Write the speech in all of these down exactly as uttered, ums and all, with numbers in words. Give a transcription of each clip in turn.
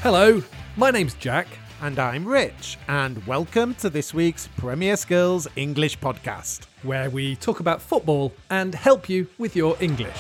Hello, my name's Jack. And I'm Rich, and welcome to this week's Premier Skills English podcast, where we talk about football and help you with your English.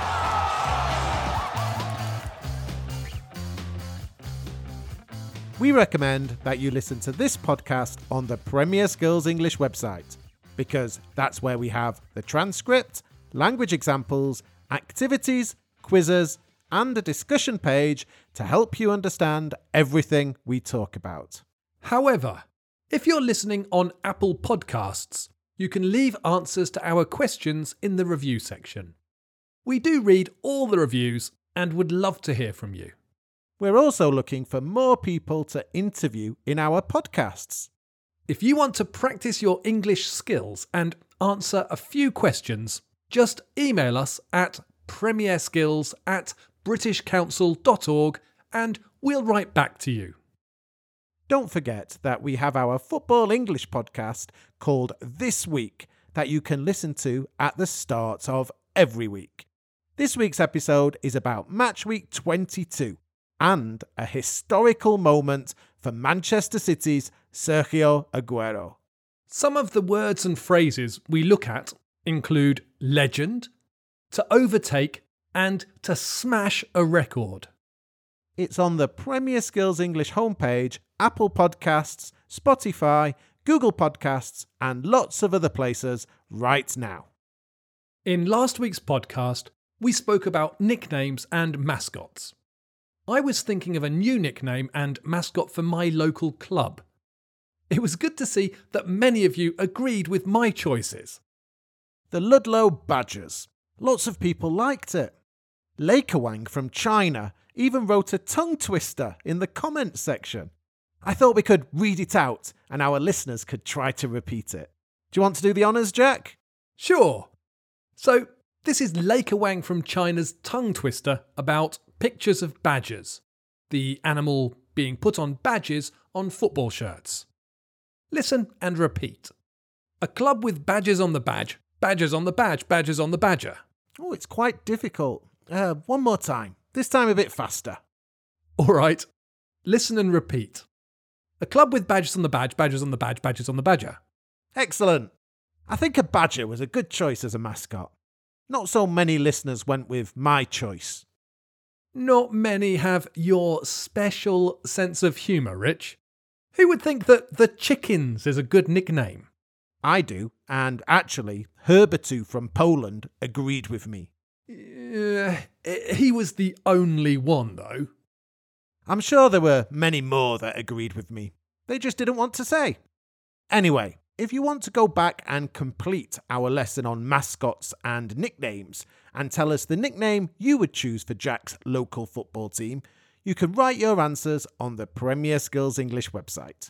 We recommend that you listen to this podcast on the Premier Skills English website, because that's where we have the transcript, language examples, activities, quizzes, and a discussion page to help you understand everything we talk about. However, if you're listening on Apple Podcasts, you can leave answers to our questions in the review section. We do read all the reviews and would love to hear from you. We're also looking for more people to interview in our podcasts. If you want to practice your English skills and answer a few questions, just email us at premierskills at british council dot org and we'll write back to you. Don't forget that we have our Football English podcast called This Week that you can listen to at the start of every week. This week's episode is about Match Week twenty-two and a historical moment for Manchester City's Sergio Aguero. Some of the words and phrases we look at include legend, to overtake, and to smash a record. It's on the Premier Skills English homepage, Apple Podcasts, Spotify, Google Podcasts, and lots of other places right now. In last week's podcast, we spoke about nicknames and mascots. I was thinking of a new nickname and mascot for my local club. It was good to see that many of you agreed with my choices. The Ludlow Badgers. Lots of people liked it. Lakewang from China even wrote a tongue twister in the comments section. I thought we could read it out and our listeners could try to repeat it. Do you want to do the honours, Jack? Sure. So, this is Lakewang from China's tongue twister about pictures of badgers, the animal being put on badges on football shirts. Listen and repeat. A club with badges on the badge, badgers on the badge, badgers on the badger. Oh, it's quite difficult. Uh, one more time. This time a bit faster. All right. Listen and repeat. A club with badges on the badge, badgers on the badge, badgers on the badger. Excellent. I think a badger was a good choice as a mascot. Not so many listeners went with my choice. Not many have your special sense of humour, Rich. Who would think that the Chickens is a good nickname? I do, and actually, Herbatu from Poland agreed with me. Uh, he was the only one, though. I'm sure there were many more that agreed with me. They just didn't want to say. Anyway, if you want to go back and complete our lesson on mascots and nicknames and tell us the nickname you would choose for Jack's local football team, you can write your answers on the Premier Skills English website.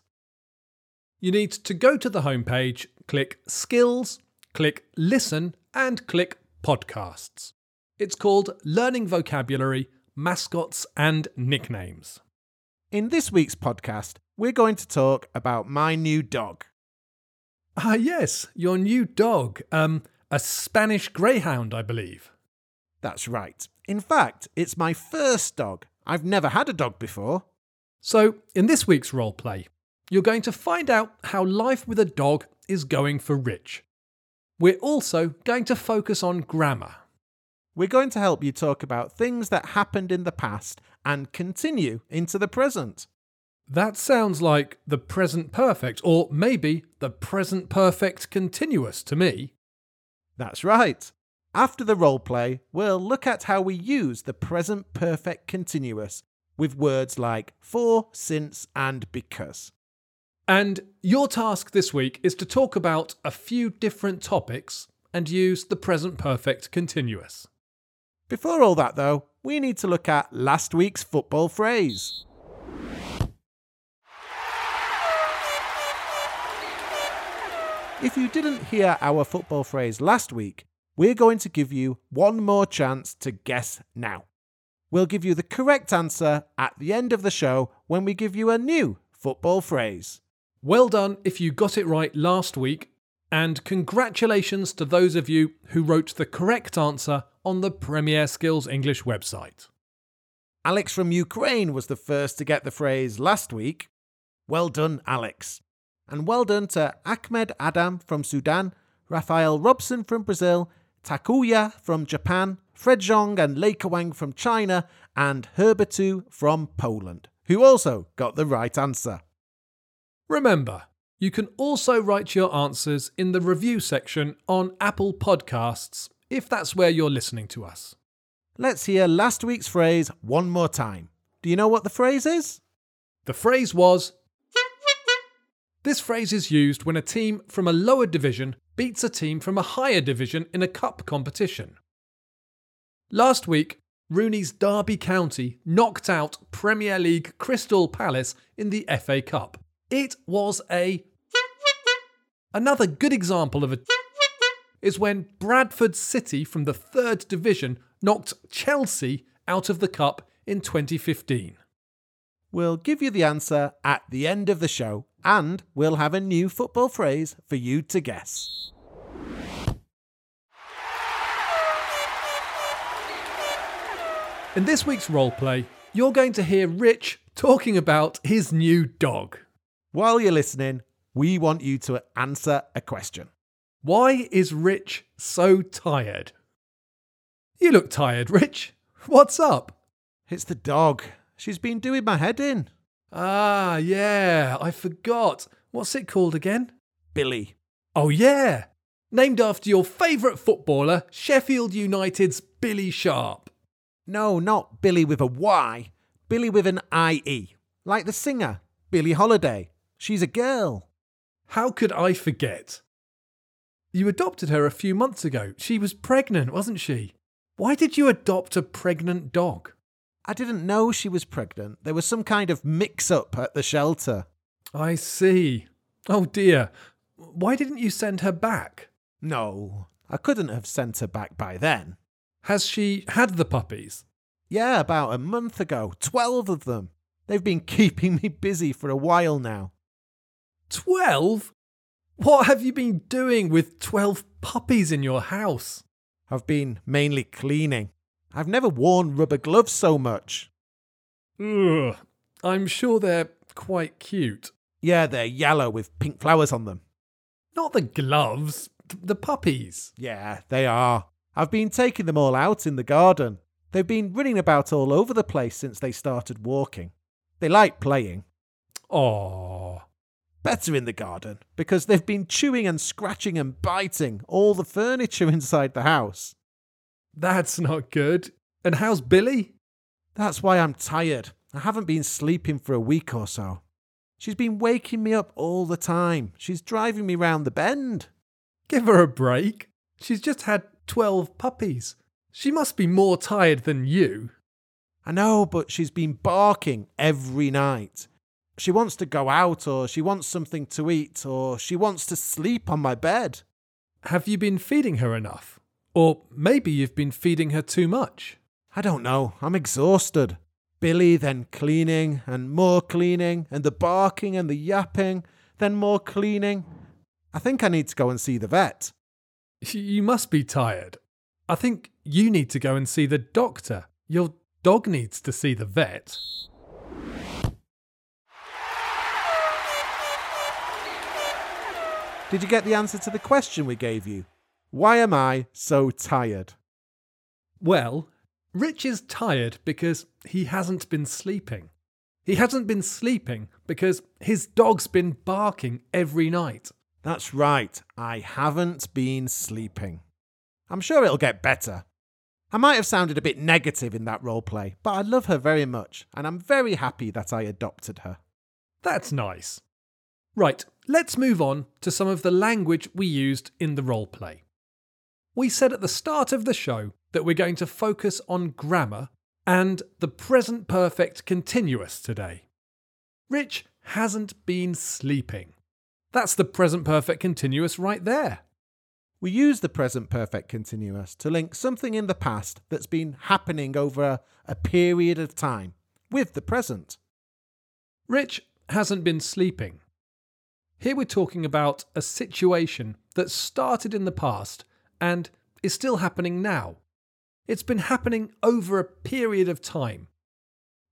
You need to go to the homepage, click Skills, click Listen, and click Podcasts. It's called Learning Vocabulary, Mascots and Nicknames. In this week's podcast, we're going to talk about my new dog. Ah, yes, your new dog. Um, a Spanish Greyhound, I believe. That's right. In fact, it's my first dog. I've never had a dog before. So, in this week's roleplay, you're going to find out how life with a dog is going for Rich. We're also going to focus on grammar. We're going to help you talk about things that happened in the past and continue into the present. That sounds like the present perfect, or maybe the present perfect continuous to me. That's right. After the roleplay, we'll look at how we use the present perfect continuous with words like for, since, and because. And your task this week is to talk about a few different topics and use the present perfect continuous. Before all that, though, we need to look at last week's football phrase. If you didn't hear our football phrase last week, we're going to give you one more chance to guess now. We'll give you the correct answer at the end of the show when we give you a new football phrase. Well done if you got it right last week, and congratulations to those of you who wrote the correct answer on the Premier Skills English website. Alex from Ukraine was the first to get the phrase last week. Well done, Alex. And well done to Ahmed Adam from Sudan, Rafael Robson from Brazil, Takuya from Japan, Fred Zhong and Lei Kawang from China, and Herbertu from Poland, who also got the right answer. Remember, you can also write your answers in the review section on Apple Podcasts, if that's where you're listening to us. Let's hear last week's phrase one more time. Do you know what the phrase is? The phrase was... This phrase is used when a team from a lower division beats a team from a higher division in a cup competition. Last week, Rooney's Derby County knocked out Premier League Crystal Palace in the F A Cup. It was a... Another good example of a... is when Bradford City from the third division knocked Chelsea out of the cup in twenty fifteen. We'll give you the answer at the end of the show, and we'll have a new football phrase for you to guess. In this week's roleplay, you're going to hear Rich talking about his new dog. While you're listening, we want you to answer a question. Why is Rich so tired? You look tired, Rich. What's up? It's the dog. She's been doing my head in. Ah, yeah, I forgot. What's it called again? Billy. Oh, yeah. Named after your favourite footballer, Sheffield United's Billy Sharp. No, not Billy with a Y. Billy with an I E. Like the singer, Billie Holiday. She's a girl. How could I forget? You adopted her a few months ago. She was pregnant, wasn't she? Why did you adopt a pregnant dog? I didn't know she was pregnant. There was some kind of mix-up at the shelter. I see. Oh dear. Why didn't you send her back? No, I couldn't have sent her back by then. Has she had the puppies? Yeah, about a month ago. Twelve of them. They've been keeping me busy for a while now. Twelve? What have you been doing with twelve puppies in your house? I've been mainly cleaning. I've never worn rubber gloves so much. Ugh, I'm sure they're quite cute. Yeah, they're yellow with pink flowers on them. Not the gloves, the puppies. Yeah, they are. I've been taking them all out in the garden. They've been running about all over the place since they started walking. They like playing. Aww. Better in the garden, because they've been chewing and scratching and biting all the furniture inside the house. That's not good. And how's Billy? That's why I'm tired. I haven't been sleeping for a week or so. She's been waking me up all the time. She's driving me round the bend. Give her a break. She's just had twelve puppies. She must be more tired than you. I know, but she's been barking every night. She wants to go out, or she wants something to eat, or she wants to sleep on my bed. Have you been feeding her enough? Or maybe you've been feeding her too much. I don't know. I'm exhausted. Billy, then cleaning, and more cleaning, and the barking and the yapping, then more cleaning. I think I need to go and see the vet. You must be tired. I think you need to go and see the doctor. Your dog needs to see the vet. Did you get the answer to the question we gave you? Why am I so tired? Well, Rich is tired because he hasn't been sleeping. He hasn't been sleeping because his dog's been barking every night. That's right, I haven't been sleeping. I'm sure it'll get better. I might have sounded a bit negative in that roleplay, but I love her very much, and I'm very happy that I adopted her. That's nice. Right, let's move on to some of the language we used in the roleplay. We said at the start of the show that we're going to focus on grammar and the present perfect continuous today. Rich hasn't been sleeping. That's the present perfect continuous right there. We use the present perfect continuous to link something in the past that's been happening over a, a period of time with the present. Rich hasn't been sleeping. Here we're talking about a situation that started in the past and is still happening now. It's been happening over a period of time.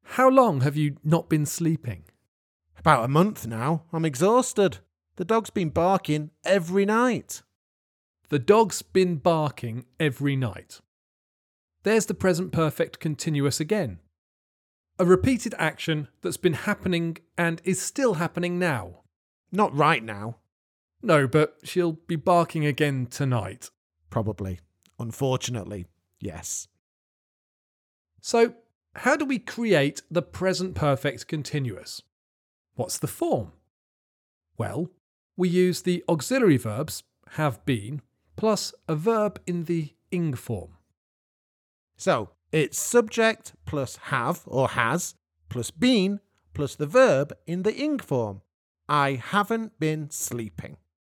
How long have you not been sleeping? About a month now. I'm exhausted. The dog's been barking every night. The dog's been barking every night. There's the present perfect continuous again. A repeated action that's been happening and is still happening now. Not right now. No, but she'll be barking again tonight. Probably. Unfortunately, yes. So, how do we create the present perfect continuous? What's the form? Well, we use the auxiliary verbs have been plus a verb in the ing form. So, it's subject plus have or has plus been plus the verb in the ing form. I haven't been sleeping.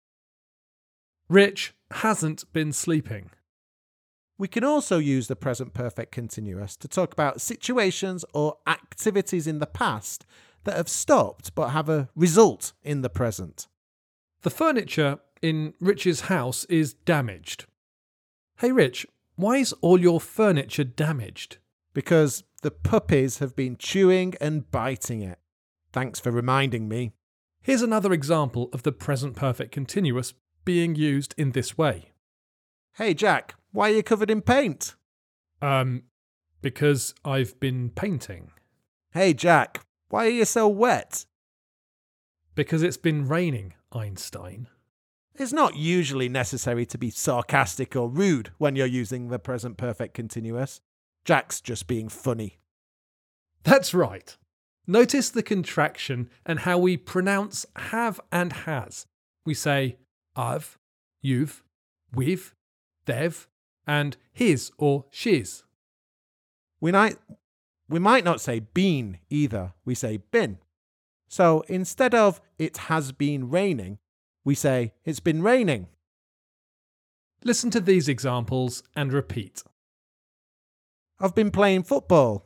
Rich hasn't been sleeping. We can also use the present perfect continuous to talk about situations or activities in the past that have stopped but have a result in the present. The furniture in Rich's house is damaged. Hey Rich, why is all your furniture damaged? Because the puppies have been chewing and biting it. Thanks for reminding me. Here's another example of the present perfect continuous being used in this way. Hey Jack, why are you covered in paint? Um, because I've been painting. Hey Jack, why are you so wet? Because it's been raining, Einstein. It's not usually necessary to be sarcastic or rude when you're using the present perfect continuous. Jack's just being funny. That's right. Notice the contraction and how we pronounce have and has. We say I've, you've, we've, they've, and his or she's. We might, we might not say been either, we say been. So instead of it has been raining, we say it's been raining. Listen to these examples and repeat. I've been playing football.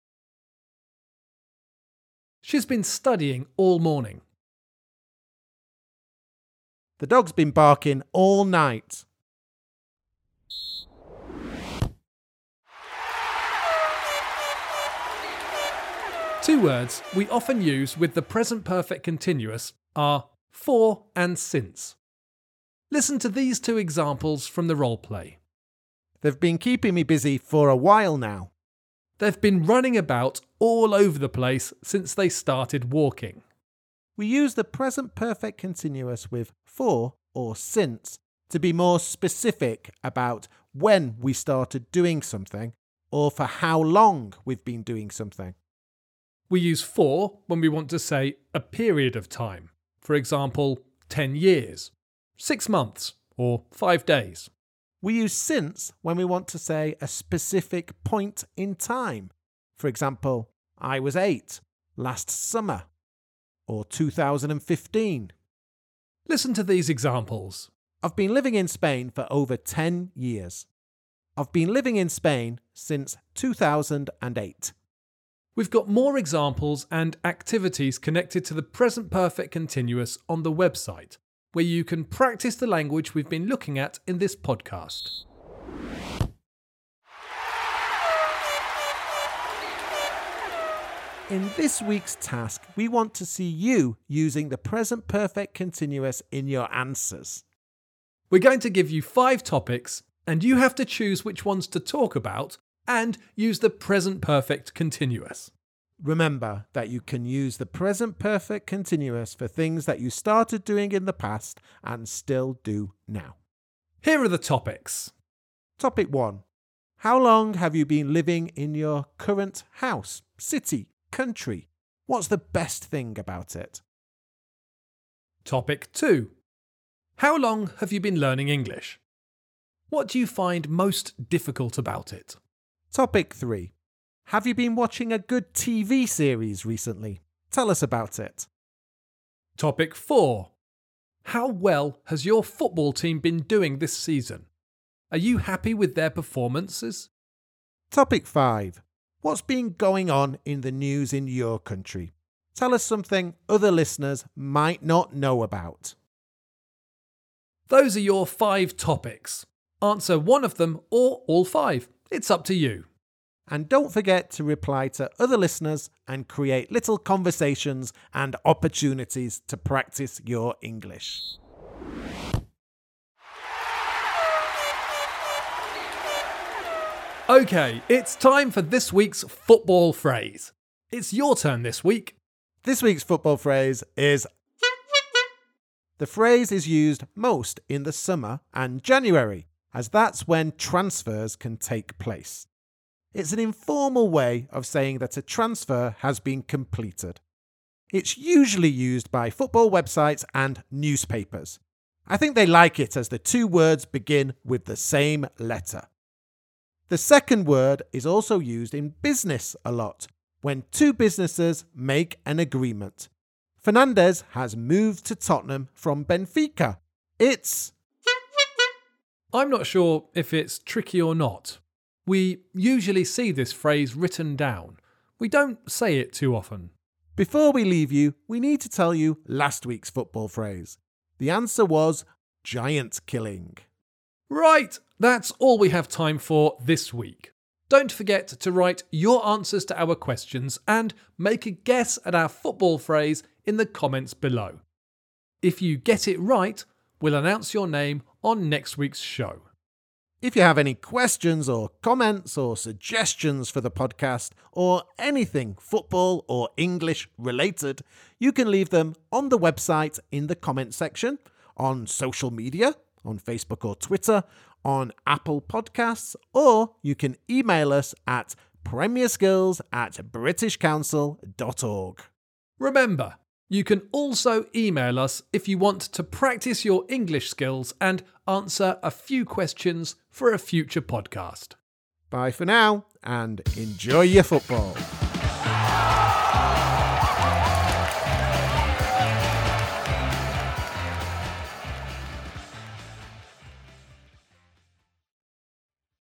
She's been studying all morning. The dog's been barking all night. Two words we often use with the present perfect continuous are for and since. Listen to these two examples from the role play. They've been keeping me busy for a while now. They've been running about all over the place since they started walking. We use the present perfect continuous with for or since to be more specific about when we started doing something or for how long we've been doing something. We use for when we want to say a period of time. For example, ten years, six months, or five days. We use since when we want to say a specific point in time. For example, I was eight last summer, or two thousand fifteen. Listen to these examples. I've been living in Spain for over ten years. I've been living in Spain since two thousand eight. We've got more examples and activities connected to the present perfect continuous on the website, where you can practice the language we've been looking at in this podcast. In this week's task, we want to see you using the present perfect continuous in your answers. We're going to give you five topics, and you have to choose which ones to talk about and use the present perfect continuous. Remember that you can use the present perfect continuous for things that you started doing in the past and still do now. Here are the topics. Topic one. How long have you been living in your current house, city, country? What's the best thing about it? Topic two. How long have you been learning English? What do you find most difficult about it? Topic three. Have you been watching a good T V series recently? Tell us about it. Topic four. How well has your football team been doing this season? Are you happy with their performances? Topic five. What's been going on in the news in your country? Tell us something other listeners might not know about. Those are your five topics. Answer one of them or all five. It's up to you. And don't forget to reply to other listeners and create little conversations and opportunities to practice your English. Okay, it's time for this week's football phrase. It's your turn this week. This week's football phrase is... The phrase is used most in the summer and January, as that's when transfers can take place. It's an informal way of saying that a transfer has been completed. It's usually used by football websites and newspapers. I think they like it as the two words begin with the same letter. The second word is also used in business a lot, when two businesses make an agreement. Fernandes has moved to Tottenham from Benfica. It's... I'm not sure if it's tricky or not. We usually see this phrase written down. We don't say it too often. Before we leave you, we need to tell you last week's football phrase. The answer was giant killing. Right, that's all we have time for this week. Don't forget to write your answers to our questions and make a guess at our football phrase in the comments below. If you get it right, we'll announce your name on next week's show. If you have any questions or comments or suggestions for the podcast or anything football or English related, you can leave them on the website in the comment section, on social media, on Facebook or Twitter, on Apple Podcasts, or you can email us at premierskills at british council dot org. Remember, you can also email us if you want to practice your English skills and answer a few questions for a future podcast. Bye for now, and enjoy your football.